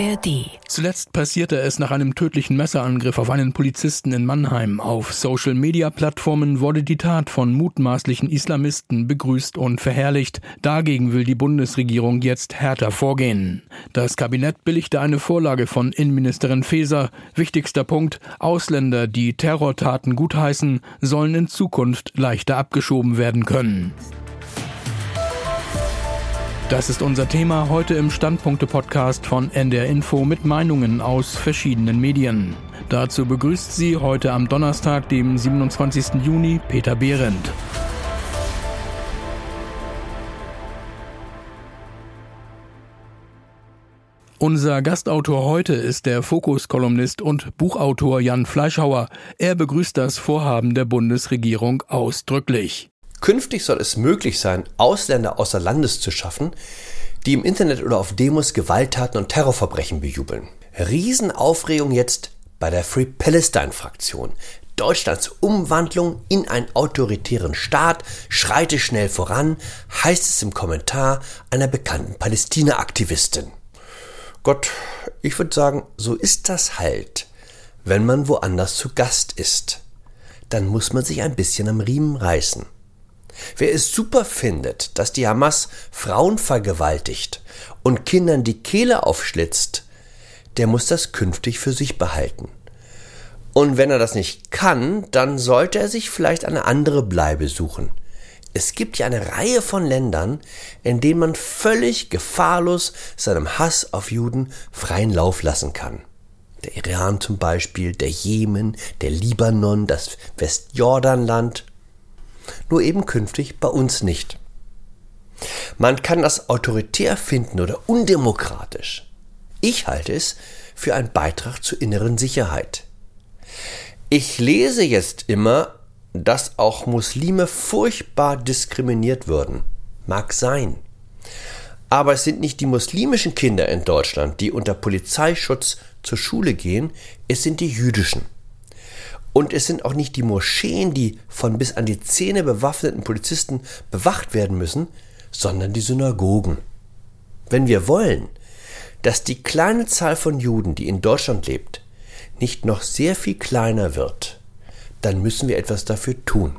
ARD. Zuletzt passierte es nach einem tödlichen Messerangriff auf einen Polizisten in Mannheim. Auf Social-Media-Plattformen wurde die Tat von mutmaßlichen Islamisten begrüßt und verherrlicht. Dagegen will die Bundesregierung jetzt härter vorgehen. Das Kabinett billigte eine Vorlage von Innenministerin Faeser. Wichtigster Punkt: Ausländer, die Terrortaten gutheißen, sollen in Zukunft leichter abgeschoben werden können. Das ist unser Thema heute im Standpunkte-Podcast von NDR Info mit Meinungen aus verschiedenen Medien. Dazu begrüßt Sie heute am Donnerstag, dem 27. Juni, Peter Behrendt. Unser Gastautor heute ist der Fokus-Kolumnist und Buchautor Jan Fleischhauer. Er begrüßt das Vorhaben der Bundesregierung ausdrücklich. Künftig soll es möglich sein, Ausländer außer Landes zu schaffen, die im Internet oder auf Demos Gewalttaten und Terrorverbrechen bejubeln. Riesenaufregung jetzt bei der Free Palestine-Fraktion. Deutschlands Umwandlung in einen autoritären Staat schreite schnell voran, heißt es im Kommentar einer bekannten Palästina-Aktivistin. Gott, ich würde sagen, so ist das halt, wenn man woanders zu Gast ist. Dann muss man sich ein bisschen am Riemen reißen. Wer es super findet, dass die Hamas Frauen vergewaltigt und Kindern die Kehle aufschlitzt, der muss das künftig für sich behalten. Und wenn er das nicht kann, dann sollte er sich vielleicht eine andere Bleibe suchen. Es gibt ja eine Reihe von Ländern, in denen man völlig gefahrlos seinem Hass auf Juden freien Lauf lassen kann. Der Iran zum Beispiel, der Jemen, der Libanon, das Westjordanland. Nur eben künftig bei uns nicht. Man kann das autoritär finden oder undemokratisch. Ich halte es für einen Beitrag zur inneren Sicherheit. Ich lese jetzt immer, dass auch Muslime furchtbar diskriminiert würden. Mag sein. Aber es sind nicht die muslimischen Kinder in Deutschland, die unter Polizeischutz zur Schule gehen, es sind die jüdischen. Und es sind auch nicht die Moscheen, die von bis an die Zähne bewaffneten Polizisten bewacht werden müssen, sondern die Synagogen. Wenn wir wollen, dass die kleine Zahl von Juden, die in Deutschland lebt, nicht noch sehr viel kleiner wird, dann müssen wir etwas dafür tun.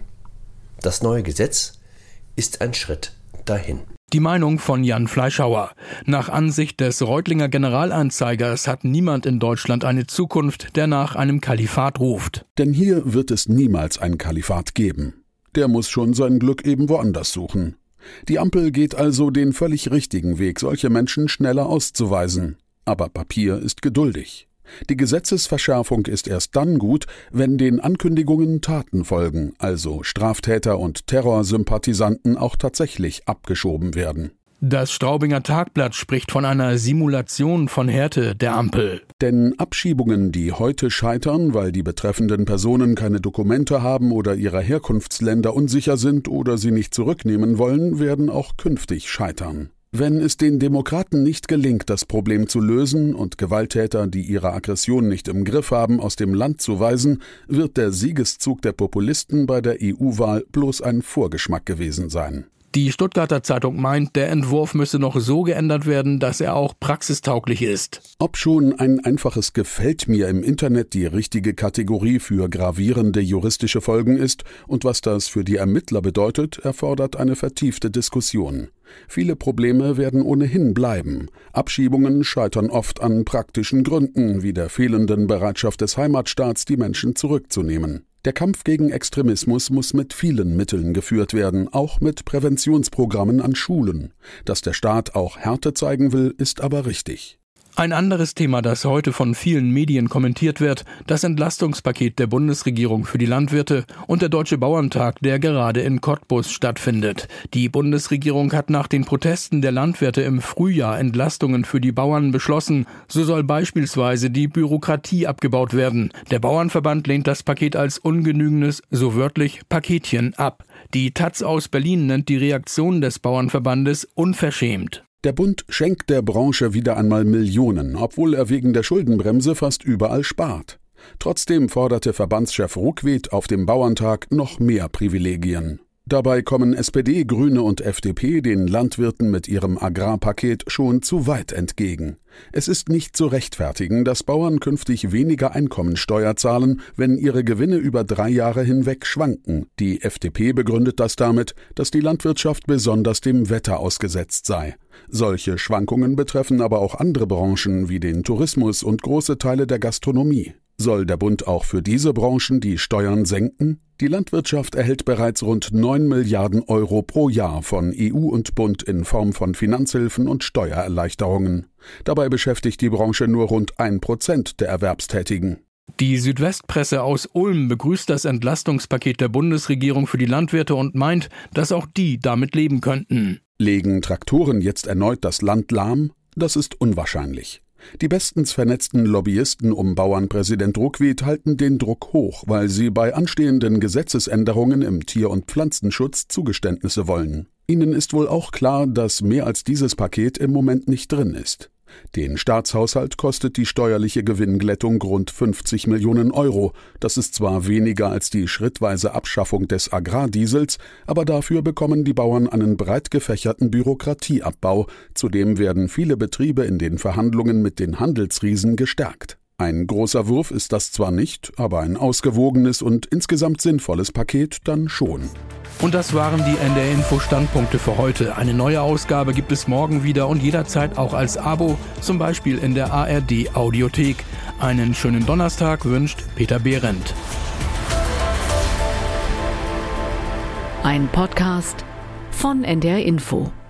Das neue Gesetz ist ein Schritt dahin. Die Meinung von Jan Fleischhauer. Nach Ansicht des Reutlinger Generalanzeigers hat niemand in Deutschland eine Zukunft, der nach einem Kalifat ruft. Denn hier wird es niemals ein Kalifat geben. Der muss schon sein Glück eben woanders suchen. Die Ampel geht also den völlig richtigen Weg, solche Menschen schneller auszuweisen. Aber Papier ist geduldig. Die Gesetzesverschärfung ist erst dann gut, wenn den Ankündigungen Taten folgen, also Straftäter und Terrorsympathisanten auch tatsächlich abgeschoben werden. Das Straubinger Tagblatt spricht von einer Simulation von Härte der Ampel. Denn Abschiebungen, die heute scheitern, weil die betreffenden Personen keine Dokumente haben oder ihrer Herkunftsländer unsicher sind oder sie nicht zurücknehmen wollen, werden auch künftig scheitern. Wenn es den Demokraten nicht gelingt, das Problem zu lösen und Gewalttäter, die ihre Aggression nicht im Griff haben, aus dem Land zu weisen, wird der Siegeszug der Populisten bei der EU-Wahl bloß ein Vorgeschmack gewesen sein. Die Stuttgarter Zeitung meint, der Entwurf müsse noch so geändert werden, dass er auch praxistauglich ist. Ob schon ein einfaches Gefällt mir im Internet die richtige Kategorie für gravierende juristische Folgen ist und was das für die Ermittler bedeutet, erfordert eine vertiefte Diskussion. Viele Probleme werden ohnehin bleiben. Abschiebungen scheitern oft an praktischen Gründen, wie der fehlenden Bereitschaft des Heimatstaats, die Menschen zurückzunehmen. Der Kampf gegen Extremismus muss mit vielen Mitteln geführt werden, auch mit Präventionsprogrammen an Schulen. Dass der Staat auch Härte zeigen will, ist aber richtig. Ein anderes Thema, das heute von vielen Medien kommentiert wird, das Entlastungspaket der Bundesregierung für die Landwirte und der Deutsche Bauerntag, der gerade in Cottbus stattfindet. Die Bundesregierung hat nach den Protesten der Landwirte im Frühjahr Entlastungen für die Bauern beschlossen. So soll beispielsweise die Bürokratie abgebaut werden. Der Bauernverband lehnt das Paket als ungenügendes, so wörtlich, Paketchen ab. Die taz aus Berlin nennt die Reaktion des Bauernverbandes unverschämt. Der Bund schenkt der Branche wieder einmal Millionen, obwohl er wegen der Schuldenbremse fast überall spart. Trotzdem forderte Verbandschef Ruckwied auf dem Bauerntag noch mehr Privilegien. Dabei kommen SPD, Grüne und FDP den Landwirten mit ihrem Agrarpaket schon zu weit entgegen. Es ist nicht zu rechtfertigen, dass Bauern künftig weniger Einkommensteuer zahlen, wenn ihre Gewinne über 3 Jahre hinweg schwanken. Die FDP begründet das damit, dass die Landwirtschaft besonders dem Wetter ausgesetzt sei. Solche Schwankungen betreffen aber auch andere Branchen wie den Tourismus und große Teile der Gastronomie. Soll der Bund auch für diese Branchen die Steuern senken? Die Landwirtschaft erhält bereits rund 9 Milliarden Euro pro Jahr von EU und Bund in Form von Finanzhilfen und Steuererleichterungen. Dabei beschäftigt die Branche nur rund 1% der Erwerbstätigen. Die Südwestpresse aus Ulm begrüßt das Entlastungspaket der Bundesregierung für die Landwirte und meint, dass auch die damit leben könnten. Legen Traktoren jetzt erneut das Land lahm? Das ist unwahrscheinlich. Die bestens vernetzten Lobbyisten um Bauernpräsident Ruckwied halten den Druck hoch, weil sie bei anstehenden Gesetzesänderungen im Tier- und Pflanzenschutz Zugeständnisse wollen. Ihnen ist wohl auch klar, dass mehr als dieses Paket im Moment nicht drin ist. Den Staatshaushalt kostet die steuerliche Gewinnglättung rund 50 Millionen Euro. Das ist zwar weniger als die schrittweise Abschaffung des Agrardiesels, aber dafür bekommen die Bauern einen breit gefächerten Bürokratieabbau. Zudem werden viele Betriebe in den Verhandlungen mit den Handelsriesen gestärkt. Ein großer Wurf ist das zwar nicht, aber ein ausgewogenes und insgesamt sinnvolles Paket dann schon. Und das waren die NDR-Info-Standpunkte für heute. Eine neue Ausgabe gibt es morgen wieder und jederzeit auch als Abo, zum Beispiel in der ARD-Audiothek. Einen schönen Donnerstag wünscht Peter Behrendt. Ein Podcast von NDR Info.